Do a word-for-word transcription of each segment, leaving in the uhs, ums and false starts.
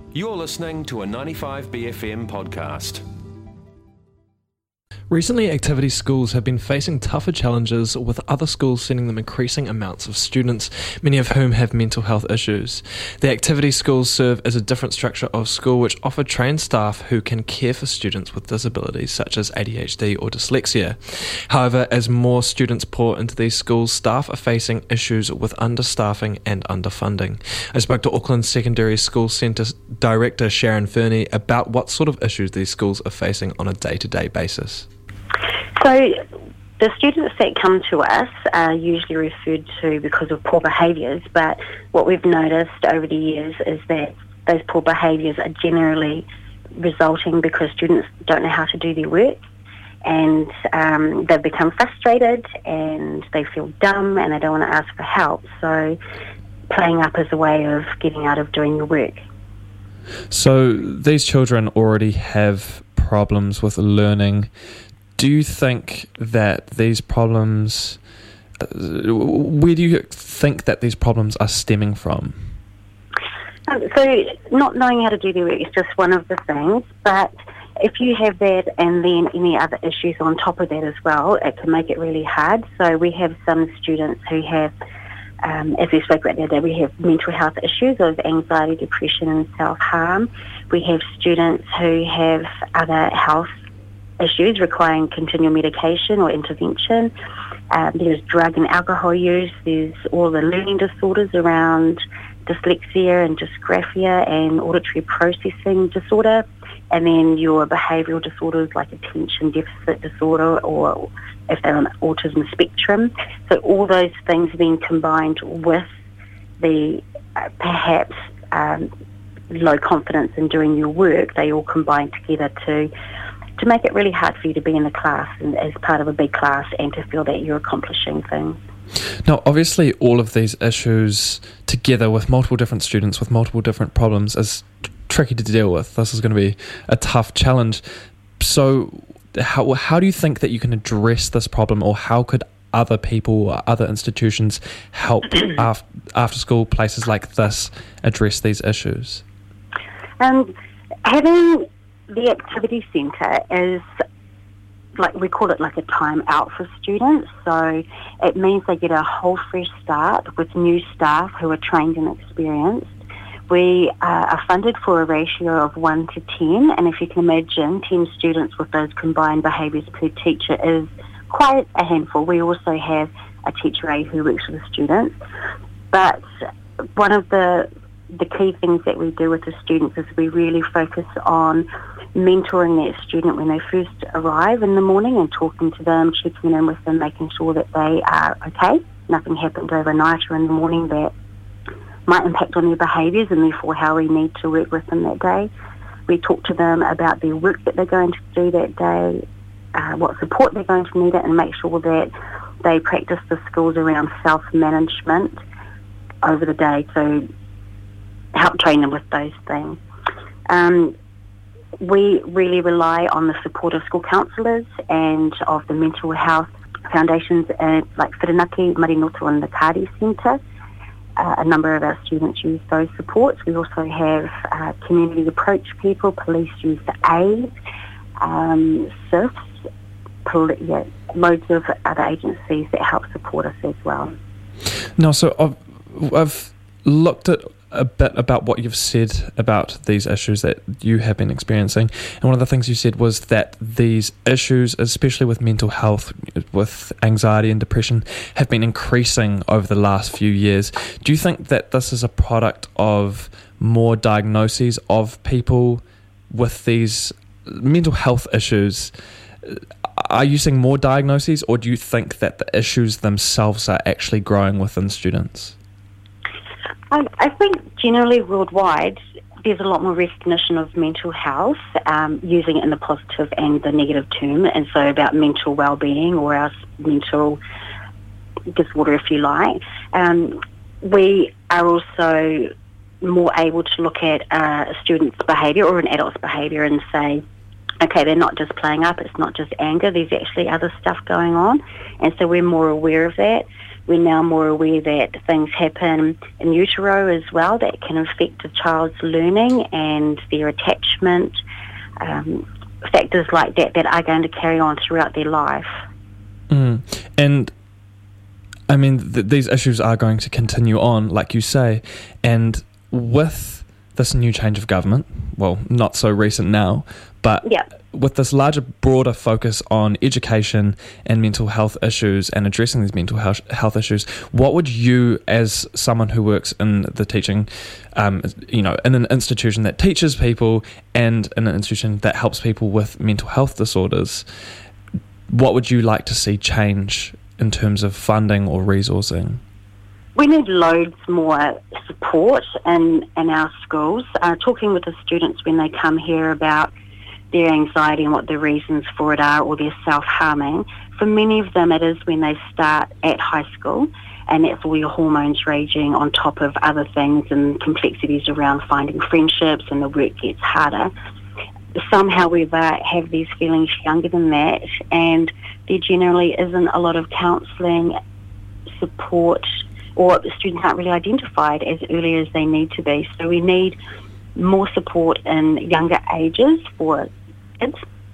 You're listening to a ninety-five B F M podcast. Recently, activity schools have been facing tougher challenges, with other schools sending them increasing amounts of students, many of whom have mental health issues. The activity schools serve as a different structure of school which offer trained staff who can care for students with disabilities such as A D H D or dyslexia. However, as more students pour into these schools, staff are facing issues with understaffing and underfunding. I spoke to Auckland Secondary School Centre Director Sharon Fernie about what sort of issues these schools are facing on a day-to-day basis. So the students that come to us are usually referred to because of poor behaviours, but what we've noticed over the years is that those poor behaviours are generally resulting because students don't know how to do their work, and um, they've become frustrated and they feel dumb and they don't want to ask for help. So playing up is a way of getting out of doing your work. So these children already have problems with learning. Do you think that these problems, where do you think that these problems are stemming from? Um, so not knowing how to do their work is just one of the things, but if you have that and then any other issues on top of that as well, it can make it really hard. So we have some students who have, um, as we spoke about the other day, we have mental health issues of anxiety, depression and self-harm. We have students who have other health issues requiring continual medication or intervention. Um, there's drug and alcohol use. There's all the learning disorders around dyslexia and dysgraphia and auditory processing disorder. And then your behavioural disorders like attention deficit disorder, or if they're on the autism spectrum. So all those things then combined with the uh, perhaps um, low confidence in doing your work, they all combine together to to make it really hard for you to be in the class and as part of a big class and to feel that you're accomplishing things. Now, obviously, all of these issues together with multiple different students with multiple different problems is t- tricky to deal with. This is going to be a tough challenge. So how how do you think that you can address this problem, or how could other people or other institutions help af- after school places like this address these issues? Um, having the activity centre is, like we call it like a time out for students. So it means they get a whole fresh start with new staff who are trained and experienced. We uh, are funded for a ratio of one to ten, and if you can imagine, ten students with those combined behaviours per teacher is quite a handful. We also have a teacher aide who works with the students. But one of the the key things that we do with the students is we really focus on mentoring that student when they first arrive in the morning and talking to them, checking in with them, making sure that they are okay. Nothing happened overnight or in the morning that might impact on their behaviours and therefore how we need to work with them that day. We talk to them about their work that they're going to do that day, uh, what support they're going to need, and make sure that they practice the skills around self-management over the day to help train them with those things. Um, we really rely on the support of school counsellors and of the mental health foundations at like Whirinaki, Marinoto and the Kāri Centre. Uh, a number of our students use those supports. We also have uh, community approach people, police use aid, um, S I Fs, pol- yeah, loads of other agencies that help support us as well. No, so I've, I've looked at a bit about what you've said about these issues that you have been experiencing, and one of the things you said was that these issues, especially with mental health, with anxiety and depression, have been increasing over the last few years. Do you think that this is a product of more diagnoses of people with these mental health issues? Are you seeing more diagnoses, or do you think that the issues themselves are actually growing within students? I, I think generally worldwide there's a lot more recognition of mental health, um, using it in the positive and the negative term, and so about mental well-being or our mental disorder, if you like. Um, we are also more able to look at uh, a student's behaviour or an adult's behaviour and say, okay, they're not just playing up, it's not just anger, there's actually other stuff going on, and so we're more aware of that. we're now more aware that things happen in utero as well that can affect a child's learning and their attachment, um, factors like that that are going to carry on throughout their life. Mm. And I mean, th- these issues are going to continue on, like you say, and with this new change of government, well, not so recent now, but yeah. with this larger, broader focus on education and mental health issues and addressing these mental health, health issues, what would you, as someone who works in the teaching, um, you know, in an institution that teaches people and in an institution that helps people with mental health disorders, what would you like to see change in terms of funding or resourcing? We need loads more support in, in our schools. Uh, talking with the students when they come here about their anxiety and what the reasons for it are, or their self-harming, for many of them it is when they start at high school, and that's all your hormones raging on top of other things and complexities around finding friendships, and the work gets harder. Some, however, have these feelings younger than that, and there generally isn't a lot of counselling support, or the students aren't really identified as early as they need to be. So we need more support in younger ages for kids.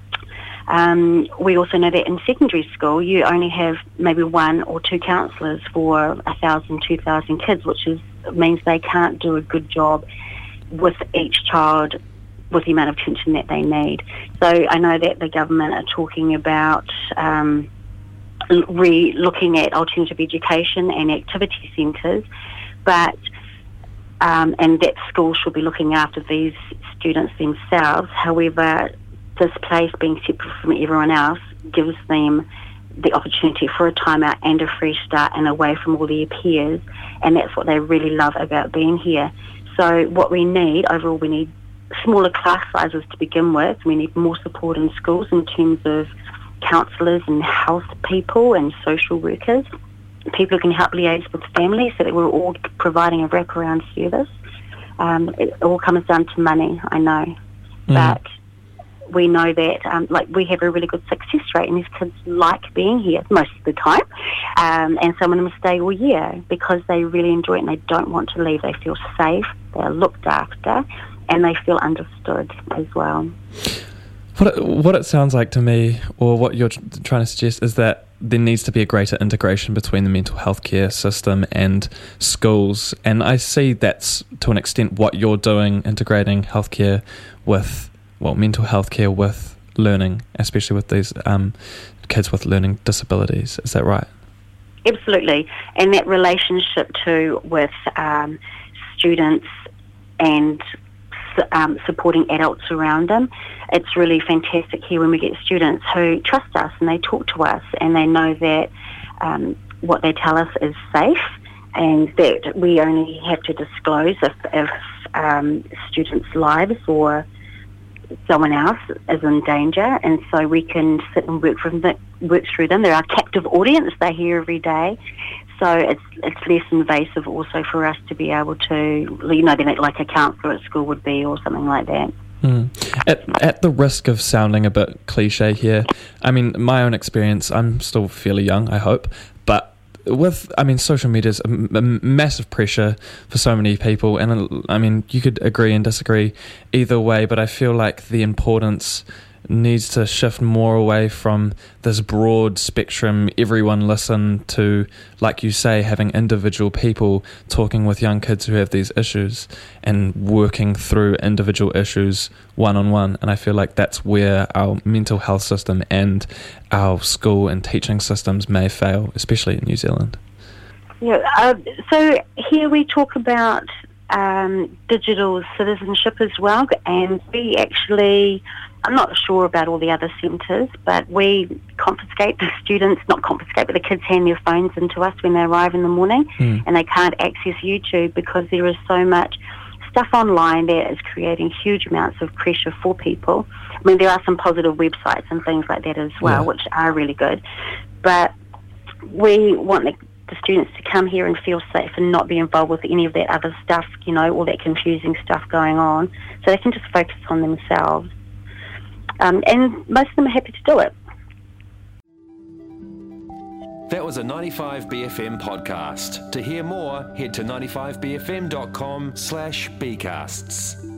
Um, we also know that in secondary school you only have maybe one or two counsellors for a thousand, two thousand kids, which is means they can't do a good job with each child with the amount of attention that they need. So I know that the government are talking about um, re-looking at alternative education and activity centres, but um, and that schools should be looking after these students themselves. However, this place being separate from everyone else gives them the opportunity for a timeout and a fresh start and away from all their peers, and that's what they really love about being here. So what we need, overall, we need smaller class sizes to begin with. We need more support in schools in terms of counsellors and health people and social workers, people who can help liaise with families so that we're all providing a wraparound service. Um, it all comes down to money, I know, mm. but we know that um, like we have a really good success rate, and these kids like being here most of the time, um, and some of them stay all year because they really enjoy it and they don't want to leave. They feel safe, they are looked after, and they feel understood as well. What it, what it sounds like to me, or what you're trying to suggest, is that there needs to be a greater integration between the mental health care system and schools. And I see that's, to an extent, what you're doing, integrating healthcare with, well, mental health care with learning, especially with these um, kids with learning disabilities. Is that right? Absolutely. And that relationship, too, with um, students and Um, supporting adults around them. It's really fantastic here when we get students who trust us and they talk to us and they know that um, what they tell us is safe, and that we only have to disclose if, if um, students' lives or someone else is in danger, and so we can sit and work from the, work through them. They're our captive audience. They're here every day. So it's it's less invasive also for us to be able to, you know, like a counsellor at school would be, or something like that. Mm. At at the risk of sounding a bit cliche here, I mean, my own experience, I'm still fairly young, I hope, but with, I mean, social media is a, a massive pressure for so many people, and I mean, you could agree and disagree either way, but I feel like the importance needs to shift more away from this broad spectrum, everyone listen, to, like you say, having individual people talking with young kids who have these issues and working through individual issues one-on-one. And I feel like that's where our mental health system and our school and teaching systems may fail, especially in New Zealand. Yeah, uh, so here we talk about um, digital citizenship as well, and we actually, I'm not sure about all the other centres, but we confiscate the students, not confiscate, but the kids hand their phones into us when they arrive in the morning, mm. and they can't access YouTube because there is so much stuff online that is creating huge amounts of pressure for people. I mean, there are some positive websites and things like that as well, yeah. which are really good, but we want the, the students to come here and feel safe and not be involved with any of that other stuff, you know, all that confusing stuff going on, so they can just focus on themselves. Um, and most of them are happy to do it. That was a ninety-five B F M podcast. To hear more, head to ninety-five b f m dot com slash bcasts.